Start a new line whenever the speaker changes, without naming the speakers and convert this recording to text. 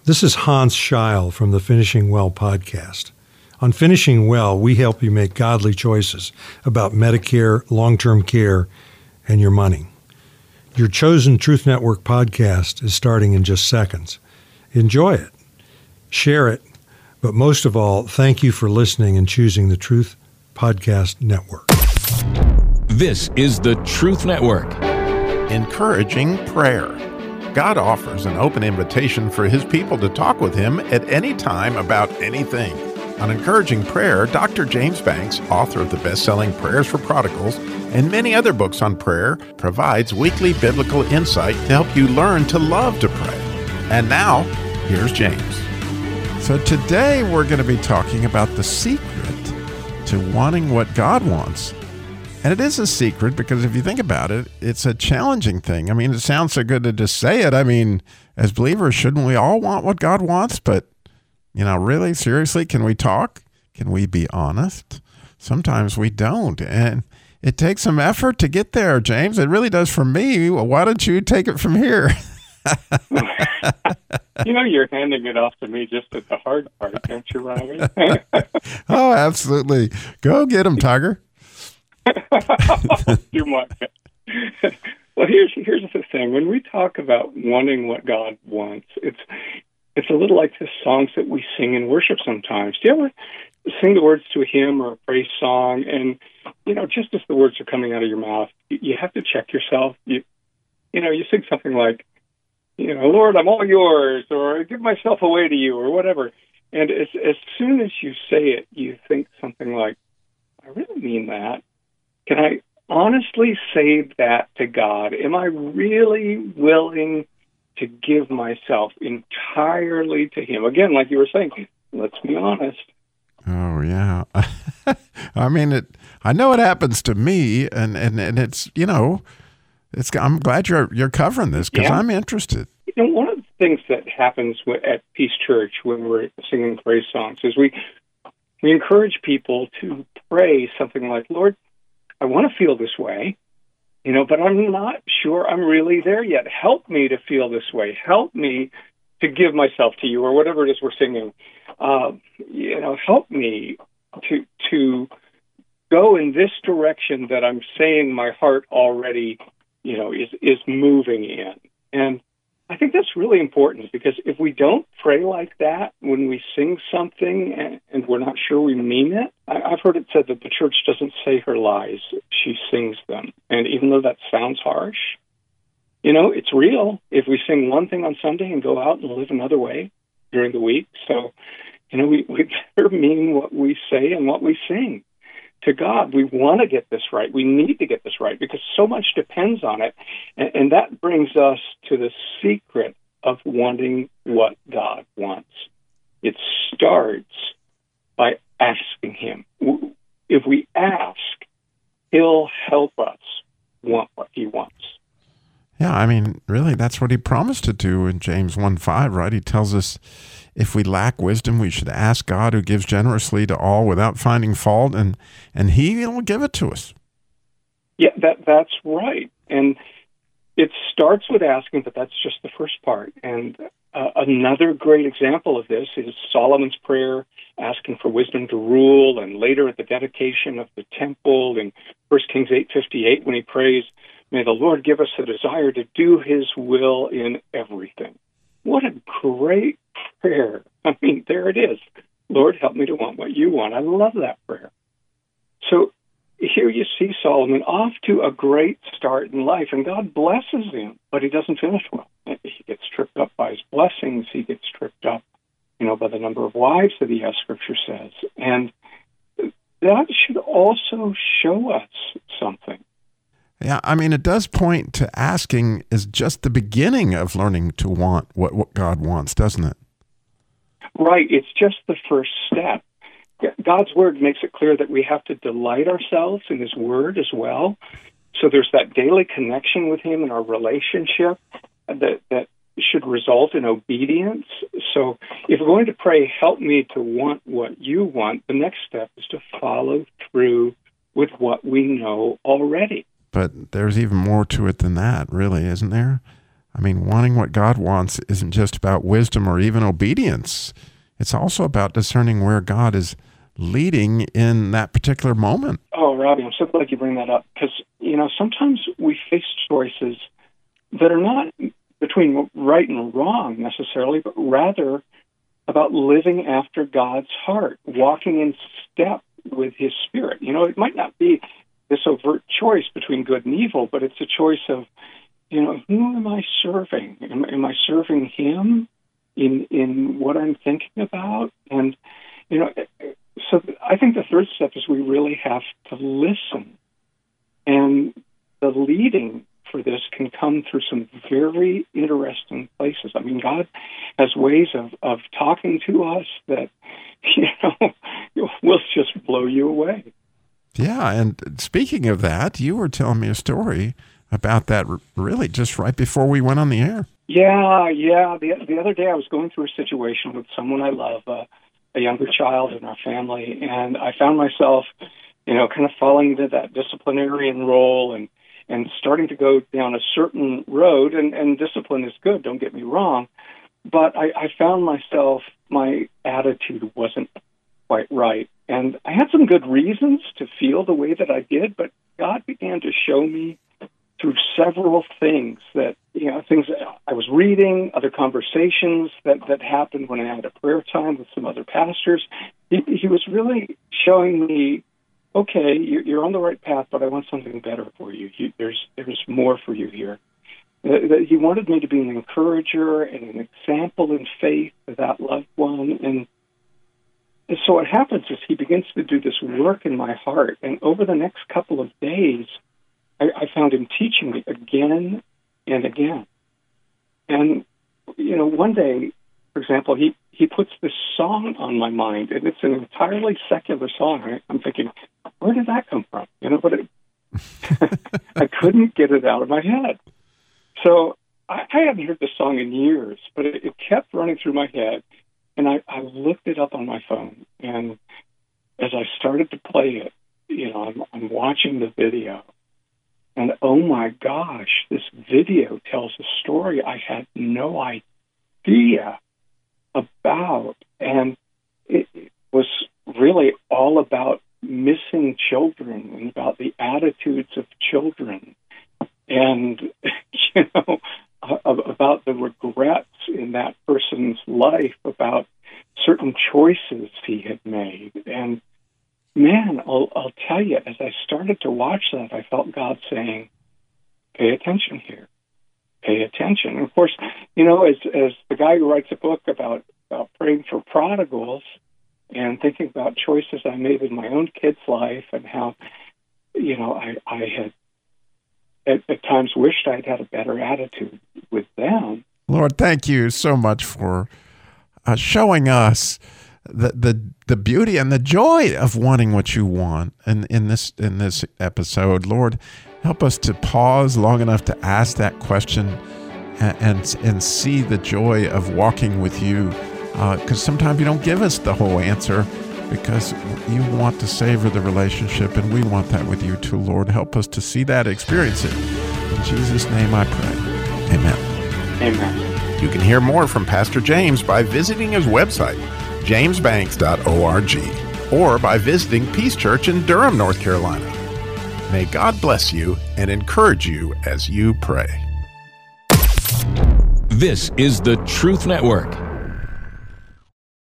This is Hans Scheil from the Finishing Well podcast. On Finishing Well, we help you make godly choices about Medicare, long-term care, and your money. Your chosen Truth Network podcast is starting in just seconds. Enjoy it, share it, but most of all, thank you for listening and choosing the Truth Podcast Network.
This is the Truth Network.
Encouraging prayer. God offers an open invitation for His people to talk with Him at any time about anything. On Encouraging Prayer, Dr. James Banks, author of the best-selling Prayers for Prodigals and many other books on prayer, provides weekly biblical insight to help you learn to love to pray. And now, here's James.
So today we're going to be talking about the secret to wanting what God wants. And it is a secret because if you think about it, it's a challenging thing. I mean, it sounds so good to just say it. I mean, as believers, shouldn't we all want what God wants? But, really, seriously, can we talk? Can we be honest? Sometimes we don't. And it takes some effort to get there, James. It really does for me. Well, why don't you take it from here?
You're handing it off to me just at the hard part, don't you, Robbie?
Oh, absolutely. Go get him, Tiger.
Too much. Well, here's the thing. When we talk about wanting what God wants, it's a little like the songs that we sing in worship sometimes. Do you ever sing the words to a hymn or a praise song, and just as the words are coming out of your mouth, you have to check yourself. You sing something like, Lord, I'm all yours, or I give myself away to you, or whatever. And as soon as you say it, you think something like, I really mean that. Can I honestly say that to God? Am I really willing to give myself entirely to Him? Again, like you were saying, let's be honest.
Oh, yeah. I mean, I know it happens to me, and it's, I'm glad you're covering this because I'm interested.
One of the things that happens at Peace Church when we're singing praise songs is we encourage people to pray something like, Lord, I want to feel this way, but I'm not sure I'm really there yet. Help me to feel this way. Help me to give myself to you, or whatever it is we're singing. Help me to go in this direction that I'm saying my heart already, is moving in. And I think that's really important, because if we don't pray like that when we sing something and we're not sure we mean it, I've heard it said that the church doesn't say her lies, she sings them. And even though that sounds harsh, it's real if we sing one thing on Sunday and go out and live another way during the week. So, we better mean what we say and what we sing. To God, we want to get this right. We need to get this right because so much depends on it. And that brings us to the secret of wanting what God wants. It starts by asking Him. If we ask, He'll help us want what He wants.
Yeah, I mean, really, that's what He promised to do in James 1:5, right? He tells us if we lack wisdom, we should ask God, who gives generously to all without finding fault, and He will give it to us.
Yeah, that's right. And it starts with asking, but that's just the first part. And another great example of this is Solomon's prayer, asking for wisdom to rule, and later at the dedication of the temple in 1 Kings 8:58 when he prays, may the Lord give us a desire to do His will in everything. What a great prayer. I mean, there it is. Lord, help me to want what you want. I love that prayer. So here you see Solomon off to a great start in life, and God blesses him, but he doesn't finish well. He gets tripped up by his blessings. He gets tripped up, by the number of wives that he has, Scripture says. And that should also show us something.
Yeah, I mean, it does point to asking is just the beginning of learning to want what God wants, doesn't it?
Right. It's just the first step. God's Word makes it clear that we have to delight ourselves in His Word as well. So there's that daily connection with Him in our relationship that should result in obedience. So if we're going to pray, help me to want what you want, the next step is to follow through with what we know already.
But there's even more to it than that, really, isn't there? I mean, wanting what God wants isn't just about wisdom or even obedience. It's also about discerning where God is leading in that particular moment.
Oh, Robbie, I'm so glad you bring that up, because, sometimes we face choices that are not between right and wrong necessarily, but rather about living after God's heart, walking in step with His Spirit. It might not be this overt choice between good and evil, but it's a choice of, who am I serving? Am I serving Him in what I'm thinking about? And, so I think the third step is we really have to listen. And the leading for this can come through some very interesting places. I mean, God has ways of talking to us that, will just blow you away.
Yeah, and speaking of that, you were telling me a story about that really just right before we went on the air.
Yeah. The other day I was going through a situation with someone I love, a younger child in our family, and I found myself, kind of falling into that disciplinarian role and starting to go down a certain road, and discipline is good, don't get me wrong, but I found myself, my attitude wasn't quite right. And I had some good reasons to feel the way that I did, but God began to show me through several things that, things that I was reading, other conversations that happened when I had a prayer time with some other pastors. He was really showing me, okay, you're on the right path, but I want something better for you. There's more for you here. He wanted me to be an encourager and an example in faith to that loved one. And so what happens is he begins to do this work in my heart. And over the next couple of days, I found him teaching me again and again. And, one day, for example, he puts this song on my mind, and it's an entirely secular song. I'm thinking, where did that come from? But I couldn't get it out of my head. So I hadn't heard the song in years, but it kept running through my head. And I looked it up on my phone, and as I started to play it, I'm watching the video, and oh my gosh, this video tells a story I had no idea about, and it was really all about missing children and about the attitudes of children, and about the regrets in that person's life about certain choices he had made. And man, I'll tell you, as I started to watch that, I felt God saying, pay attention here. Pay attention. And of course, as the guy who writes a book about praying for prodigals and thinking about choices I made in my own kid's life and how, I had at times wished I'd had a better attitude with them.
Lord, thank you so much for showing us the beauty and the joy of wanting what you want. And in this episode, Lord, help us to pause long enough to ask that question and see the joy of walking with you. Because sometimes you don't give us the whole answer, because you want to savor the relationship, and we want that with you too, Lord. Help us to see that, experience it. In Jesus' name I pray. Amen.
Amen.
You can hear more from Pastor James by visiting his website, jamesbanks.org, or by visiting Peace Church in Durham, North Carolina. May God bless you and encourage you as you pray.
This is the Truth Network.